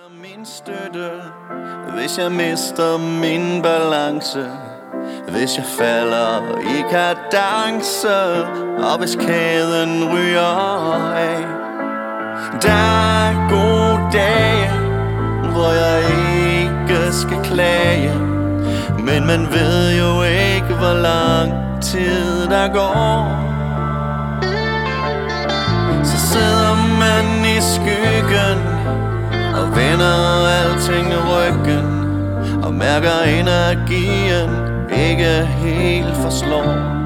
min støtte, hvis jeg mister min balance, hvis jeg falder i kadence, og hvis kæden ryger af. Der er gode dage, hvor jeg ikke skal klage, men man ved jo ikke, hvor lang tid der går. Så sidder man i skyggen og vender alting ryggen, og mærker energien ikke helt forslår.